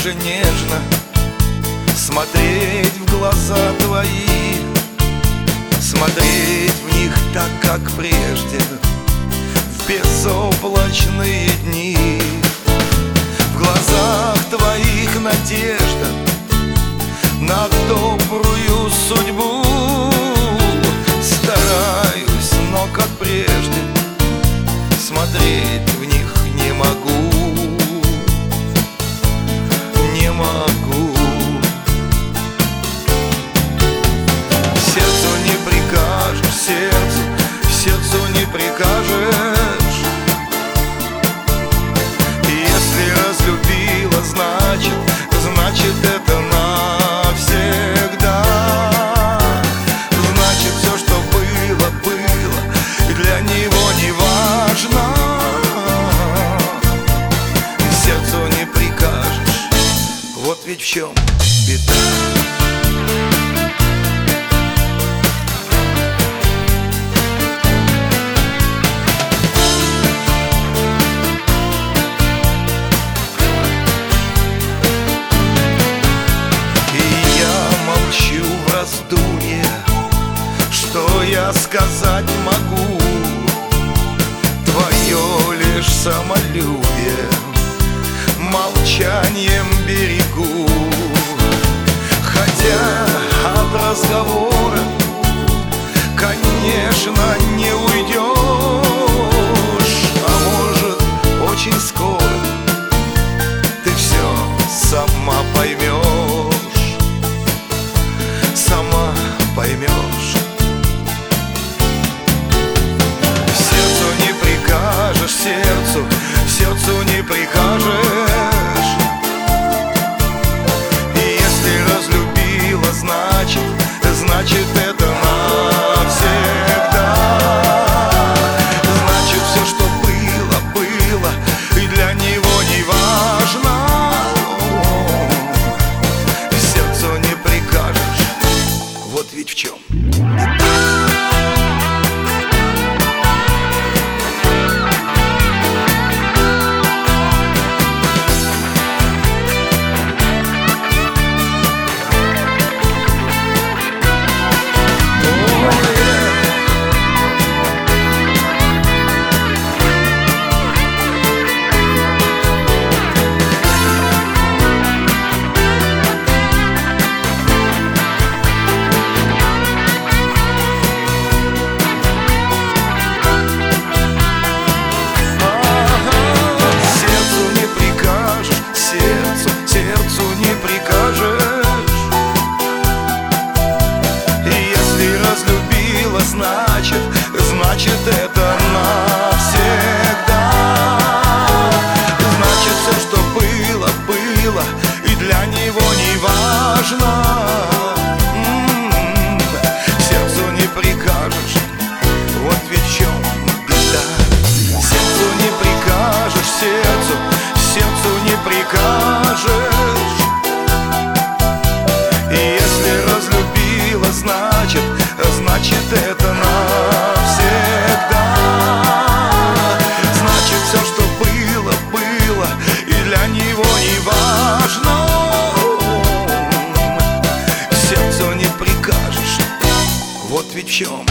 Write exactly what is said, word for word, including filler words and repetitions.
же нежно смотреть в глаза твои, смотреть в них так, как прежде, в безоблачные дни. В глазах твоих надежда на добрую судьбу. Стараюсь, но как прежде смотреть в них не могу, не могу. Сердцу не прикажешь, сердцу, сердцу не прикажешь. Если разлюбила, значит, значит это навсегда. Значит, все, что было, было, и для него не важно. Сердцу не прикажешь, вот ведь в чем беда. Что я сказать могу? Твое лишь самолюбие молчанием берегу. Хотя от разговора, конечно, не уйдешь, а может, очень скоро ты все сама поймешь, сама поймешь. Сердцу, сердцу не прикажешь. И если разлюбила, значит, значит это навсегда. Значит, все, что было, было, и для него не важно. Сердцу не прикажешь, вот ведь в чем. Значит, значит это навсегда. Значит, все, что было, было, и для него не важно. М-м-м. Сердцу не прикажешь, вот ведь в чем беда. Сердцу не прикажешь, сердцу, сердцу не прикажешь. И если разлюбила, значит, значит это навсегда. Значит, все, что было, было, и для него не важно. Сердцу не прикажешь, вот ведь в чем